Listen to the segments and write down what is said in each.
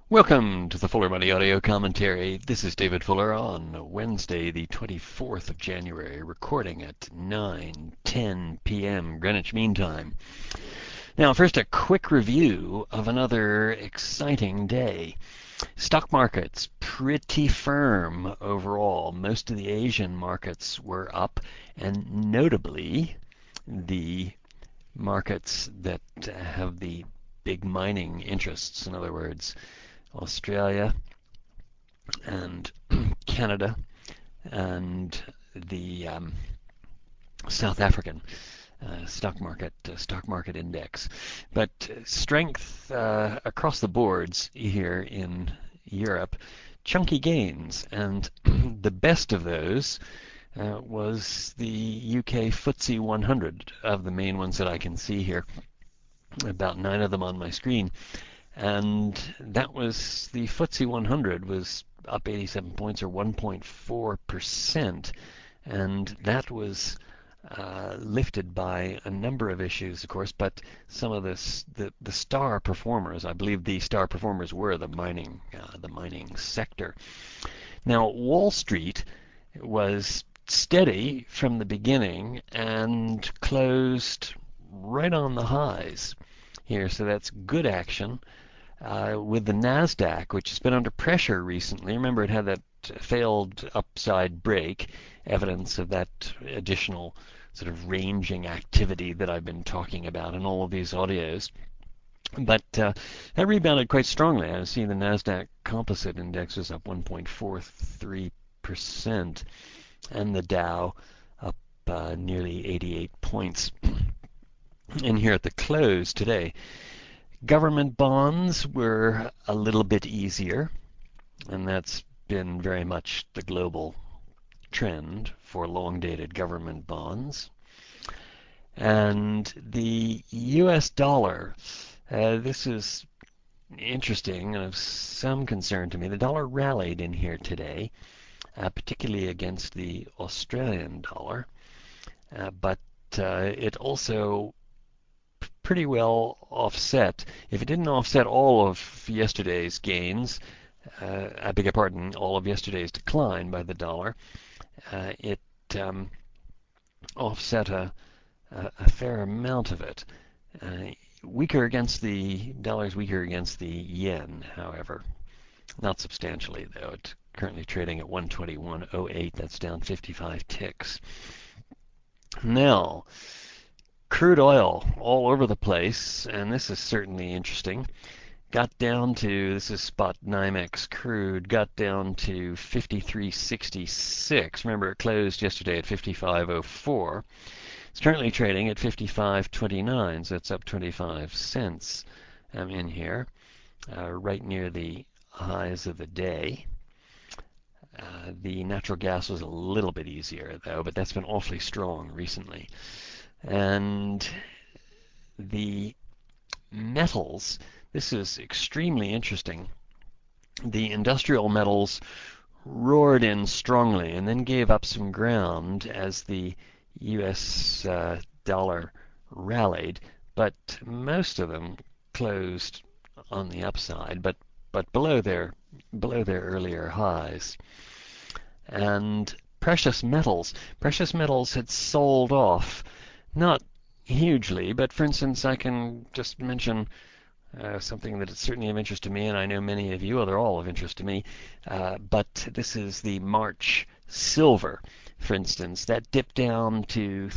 Welcome to the Fuller Money Audio Commentary. This is David Fuller on Wednesday, the 24th of January, recording at 9:10 p.m. Greenwich Mean Time. Now, first, a quick review of another exciting day. Stock markets pretty firm overall. Most of the Asian markets were up, and notably, the markets that have the big mining interests, in other words, Australia and Canada and the South African stock market index. But strength across the boards here in Europe, chunky gains, and the best of those was the UK FTSE 100 of the main ones that I can see here. About 9 of them on my screen. And that was the FTSE 100 was up 87 points or 1.4%. And that was lifted by a number of issues, of course, but some of the star performers, I believe the star performers were the mining sector. Now, Wall Street was steady from the beginning and closed right on the highs here, so that's good action. With the NASDAQ, which has been under pressure recently. Remember, it had that failed upside break, evidence of that additional sort of ranging activity that I've been talking about in all of these audios. But that rebounded quite strongly. I see the NASDAQ Composite Index was up 1.43%, and the Dow up nearly 88 points. And here at the close today, government bonds were a little bit easier, and that's been very much the global trend for long-dated government bonds. And the US dollar, this is interesting and of some concern to me. The dollar rallied in here today, particularly against the Australian dollar, but it also pretty well offset. If it didn't offset all of yesterday's gains, I beg your pardon, all of yesterday's decline by the dollar, it offset a fair amount of it. Weaker against the dollar's weaker against the yen, however, not substantially though. It's currently trading at 121.08. That's down 55 ticks. Now, crude oil all over the place, and this is certainly interesting. Got down to, this is spot NYMEX crude, got down to 53.66. Remember, it closed yesterday at 55.04. It's currently trading at 55.29, so it's up 25 cents. I'm in here, right near the highs of the day. The natural gas was a little bit easier, though, but that's been awfully strong recently. And the metals, this is extremely interesting. The industrial metals roared in strongly and then gave up some ground as the US dollar rallied, but most of them closed on the upside, but below their earlier highs. And precious metals had sold off, not hugely, but for instance, I can just mention something that is certainly of interest to me, and I know many of you, well, they're all of interest to me, but this is the March silver, for instance. That dipped down to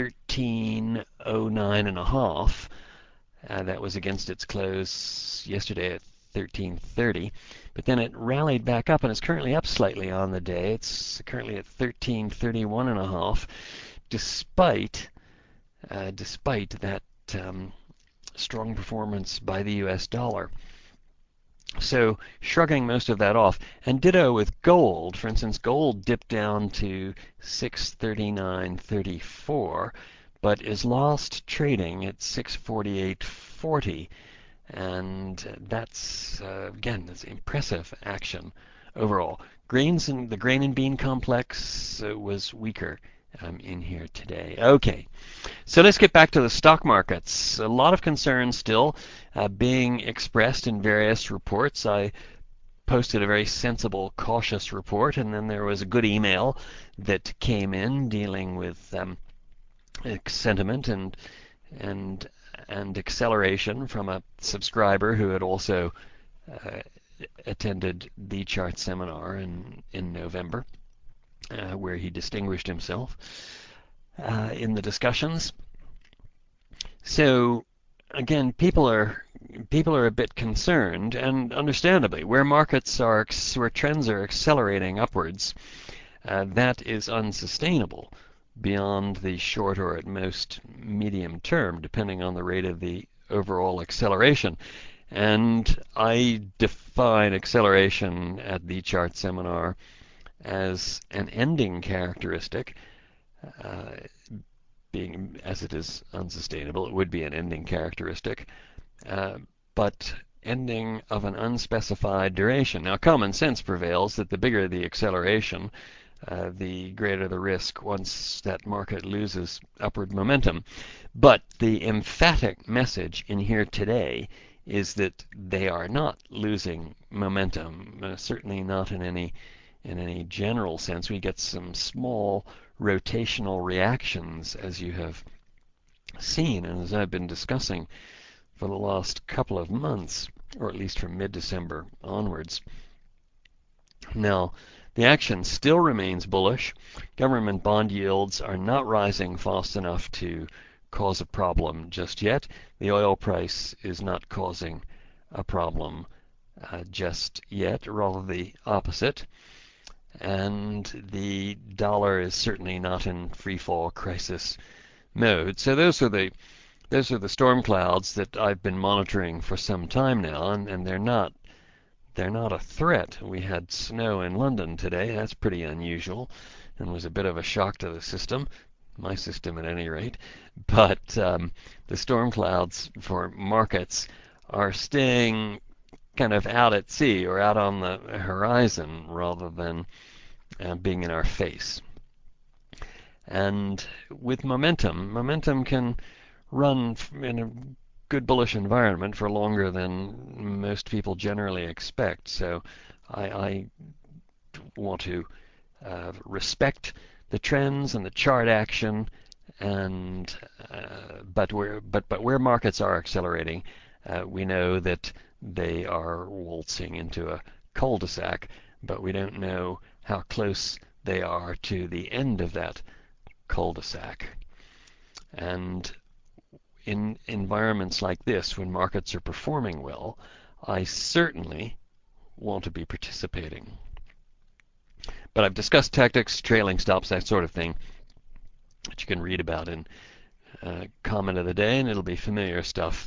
1309.5. That was against its close yesterday at 1330, but then it rallied back up and is currently up slightly on the day. It's currently at 1331.5, despite that strong performance by the US dollar. So shrugging most of that off. And ditto with gold. For instance, gold dipped down to 639.34, but is lost trading at 648.40. And that's, again, that's impressive action overall. The grain and bean complex was weaker in here today. Okay, so let's get back to the stock markets. A lot of concern still being expressed in various reports. I posted a very sensible, cautious report, and then there was a good email that came in dealing with sentiment and and acceleration from a subscriber who had also uh, attended the chart seminar in November, where he distinguished himself in the discussions. So again, people are a bit concerned, and understandably, where trends are accelerating upwards, that is unsustainable beyond the short or at most medium term, depending on the rate of the overall acceleration. And I define acceleration at the chart seminar as an ending characteristic. Uh, Being as it is unsustainable, it would be an ending characteristic, uh, but ending of an unspecified duration. Now, common sense prevails that the bigger the acceleration, the greater the risk once that market loses upward momentum. But the emphatic message in here today is that they are not losing momentum, certainly not in any general sense. We get some small rotational reactions, as you have seen and as I've been discussing for the last couple of months, or at least from mid-December onwards. Now, the action still remains bullish. Government bond yields are not rising fast enough to cause a problem just yet. The oil price is not causing a problem just yet, rather the opposite. And the dollar is certainly not in free fall crisis mode. So those are the storm clouds that I've been monitoring for some time now, and they're not a threat. We had snow in London today. That's pretty unusual and was a bit of a shock to the system, my system at any rate. But the storm clouds for markets are staying kind of out at sea or out on the horizon rather than being in our face. And with momentum can run in a good bullish environment for longer than most people generally expect. So I want to respect the trends and the chart action, and but where markets are accelerating, we know that they are waltzing into a cul-de-sac, but we don't know how close they are to the end of that cul-de-sac. And in environments like this, when markets are performing well, I certainly want to be participating. But I've discussed tactics, trailing stops, that sort of thing, that you can read about in Comment of the Day, and it'll be familiar stuff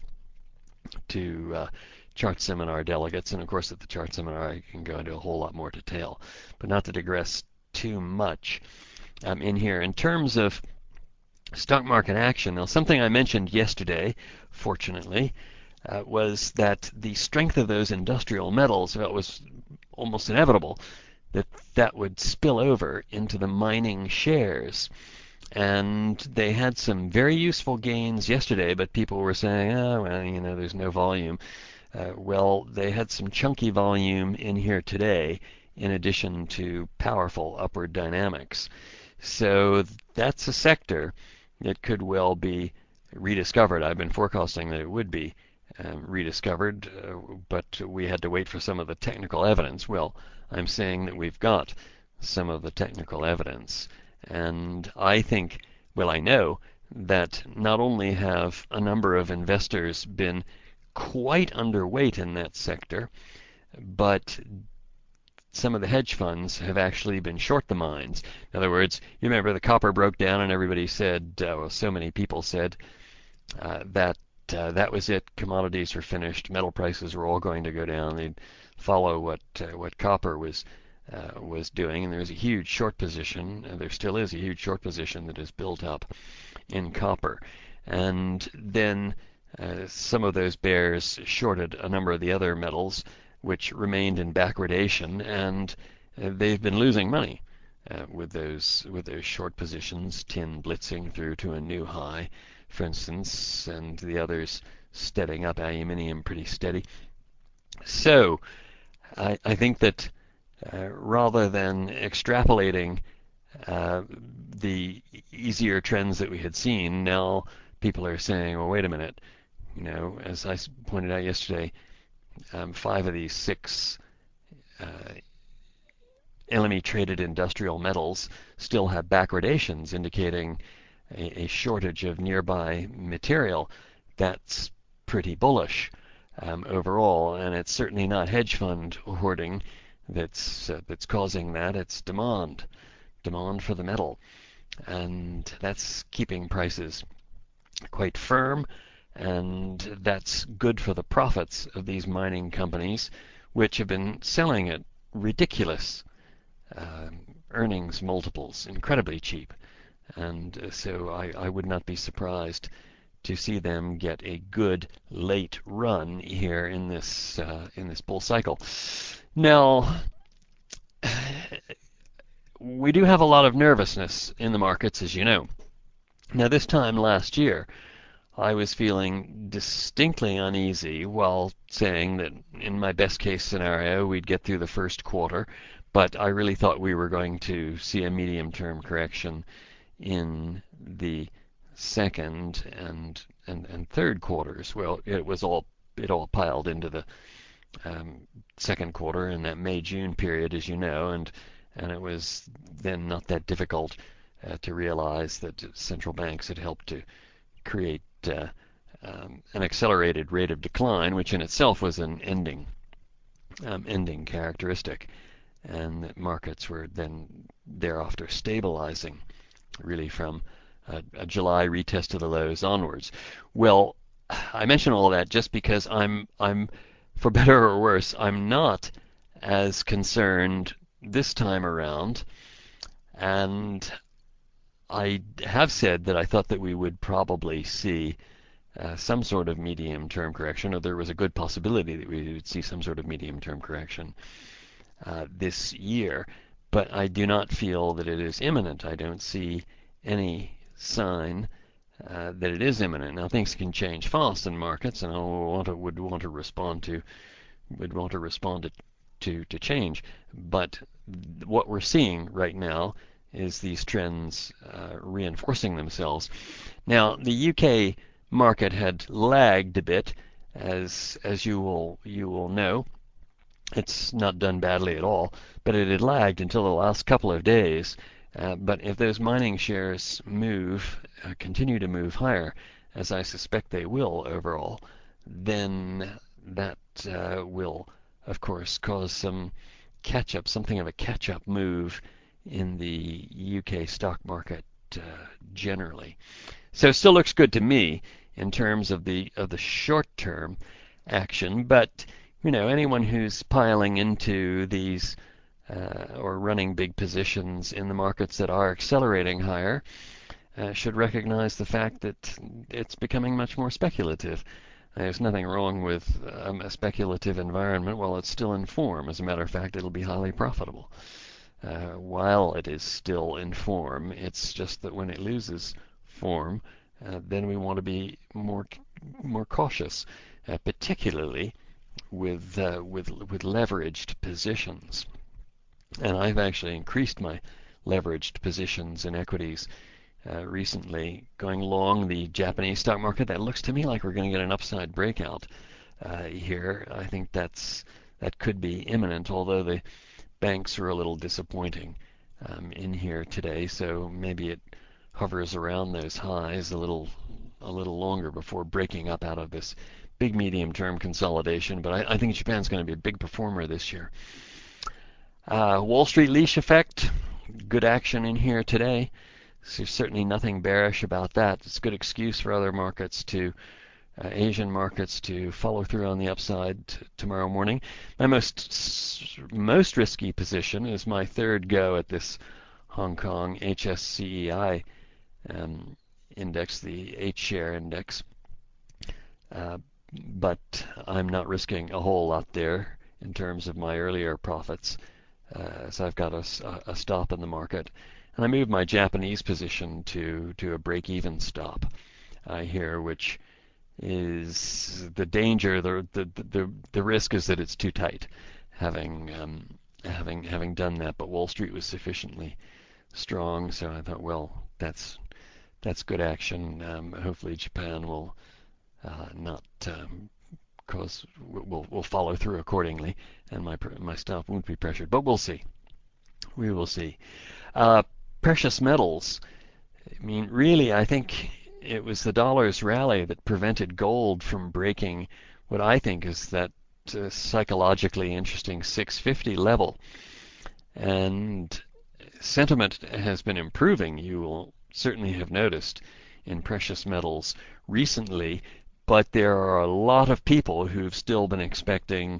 to chart seminar delegates. And of course, at the chart seminar, I can go into a whole lot more detail, but not to digress too much in here. In terms of stock market action, now something I mentioned yesterday, fortunately, was that the strength of those industrial metals, it was almost inevitable that that would spill over into the mining shares. And they had some very useful gains yesterday, but people were saying, oh, well, you know, there's no volume. Well, they had some chunky volume in here today, in addition to powerful upward dynamics. So that's a sector that could well be rediscovered. I've been forecasting that it would be rediscovered, but we had to wait for some of the technical evidence. Well, I'm saying that we've got some of the technical evidence. And I think, well, I know that not only have a number of investors been quite underweight in that sector, but some of the hedge funds have actually been short the mines. In other words, you remember the copper broke down and everybody said, well, so many people said that that was it. Commodities were finished. Metal prices were all going to go down. They'd follow what copper was doing, and there was a huge short position. There still is a huge short position that is built up in copper. And then some of those bears shorted a number of the other metals, which remained in backwardation, and they've been losing money. with those short positions, tin blitzing through to a new high, for instance, and the others stepping up, aluminium pretty steady. So I think that rather than extrapolating the easier trends that we had seen, now people are saying, well, wait a minute, as I pointed out yesterday, 5 of these 6 LME traded industrial metals still have backwardations indicating a shortage of nearby material. That's pretty bullish overall, and it's certainly not hedge fund hoarding that's causing that. It's demand for the metal, and that's keeping prices quite firm, and that's good for the profits of these mining companies, which have been selling at ridiculous earnings multiples, incredibly cheap. And so I would not be surprised to see them get a good late run here in this bull cycle. Now, we do have a lot of nervousness in the markets, as you know. Now, this time last year, I was feeling distinctly uneasy while saying that in my best case scenario, we'd get through the first quarter, but I really thought we were going to see a medium-term correction in the second and third quarters. Well, it all piled into the second quarter in that May-June period, as you know, and it was then not that difficult to realize that central banks had helped to create an accelerated rate of decline, which in itself was an ending characteristic, and that markets were then thereafter stabilizing, really from a July retest of the lows onwards. Well, I mention all that just because I'm for better or worse, I'm not as concerned this time around, and I have said that I thought that we would probably see some sort of medium-term correction, or there was a good possibility that we would see some sort of medium-term correction this year, but I do not feel that it is imminent. I don't see any sign that it is imminent. Now things can change fast in markets, and I would want to respond to change. But what we're seeing right now is these trends reinforcing themselves. Now the UK market had lagged a bit, as you will know. It's not done badly at all, but it had lagged until the last couple of days. But if those mining shares continue to move higher, as I suspect they will overall, then that will, of course, cause something of a catch-up move in the UK stock market generally. So it still looks good to me in terms of the short-term action, but anyone who's piling into these or running big positions in the markets that are accelerating higher should recognize the fact that it's becoming much more speculative. There's nothing wrong with a speculative environment while it's still in form. As a matter of fact, it'll be highly profitable. While it is still in form, it's just that when it loses form, then we want to be more cautious, particularly with leveraged positions. And I've actually increased my leveraged positions in equities recently, going long the Japanese stock market. That looks to me like we're going to get an upside breakout here. I think that could be imminent, although the banks are a little disappointing in here today, so maybe it hovers around those highs a little longer before breaking up out of this big medium-term consolidation. But I think Japan's going to be a big performer this year. Wall Street leash effect, good action in here today. So there's certainly nothing bearish about that. It's a good excuse for other markets Asian markets to follow through on the upside tomorrow morning. My most risky position is my third go at this Hong Kong HSCEI index, the 8-share index. But I'm not risking a whole lot there in terms of my earlier profits. So I've got a stop in the market, and I moved my Japanese position to a break-even stop here, which is the danger. The risk is that it's too tight, having done that. But Wall Street was sufficiently strong, so I thought, well, that's good action. Hopefully Japan will not cause will follow through accordingly, and my stop won't be pressured. But we'll see. We will see. Uh, Precious metals. I mean, really, I think it was the dollar's rally that prevented gold from breaking what I think is that psychologically interesting 650 level. And sentiment has been improving. You will certainly have noticed in precious metals recently, but there are a lot of people who've still been expecting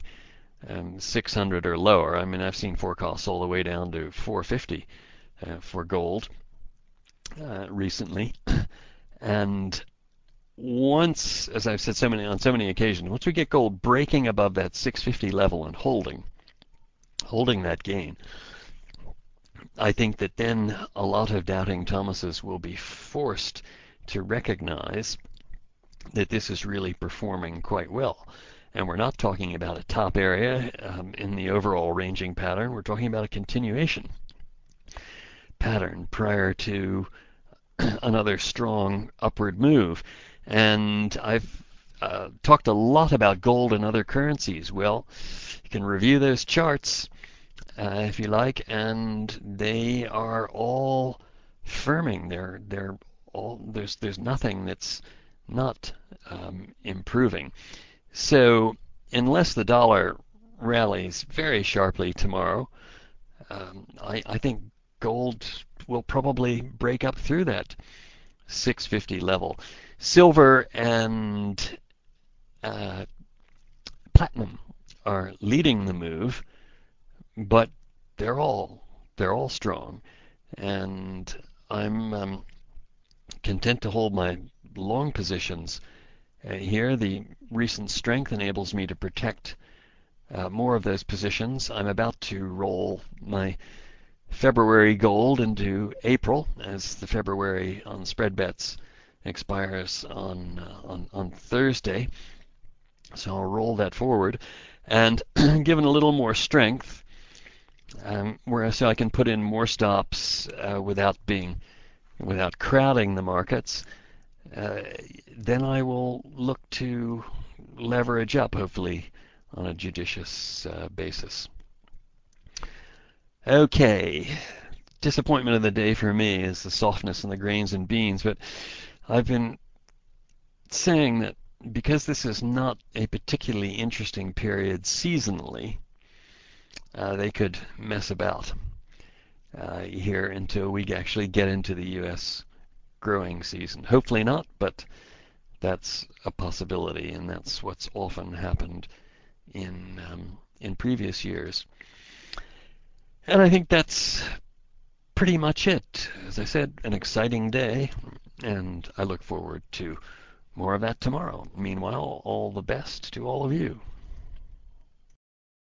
600 or lower. I mean, I've seen forecasts all the way down to 450 for gold recently. And once, as I've said on so many occasions, once we get gold breaking above that 650 level and holding that gain, I think that then a lot of doubting Thomases will be forced to recognize that this is really performing quite well. And we're not talking about a top area in the overall ranging pattern. We're talking about a continuation pattern prior to another strong upward move. And I've talked a lot about gold and other currencies. Well, you can review those charts if you like, and they are all firming. They're all there's nothing that's not improving. So unless the dollar rallies very sharply tomorrow, I think gold will probably break up through that 650 level. Silver and uh, platinum are leading the move, but they're all they're all strong, and I'm content to hold my long positions here. The recent strength enables me to protect more of those positions. I'm about to roll my February gold into April, as the February on spread bets expires on Thursday. So I'll roll that forward, and given a little more strength, so I can put in more stops without crowding the markets. Uh, then I will look to leverage up, hopefully on a judicious basis. Okay, disappointment of the day for me is the softness in the grains and beans, but I've been saying that because this is not a particularly interesting period seasonally, they could mess about here until we actually get into the U.S. growing season. Hopefully not, but that's a possibility, and that's what's often happened in previous years. And I think that's pretty much it. As I said, an exciting day, and I look forward to more of that tomorrow. Meanwhile, all the best to all of you.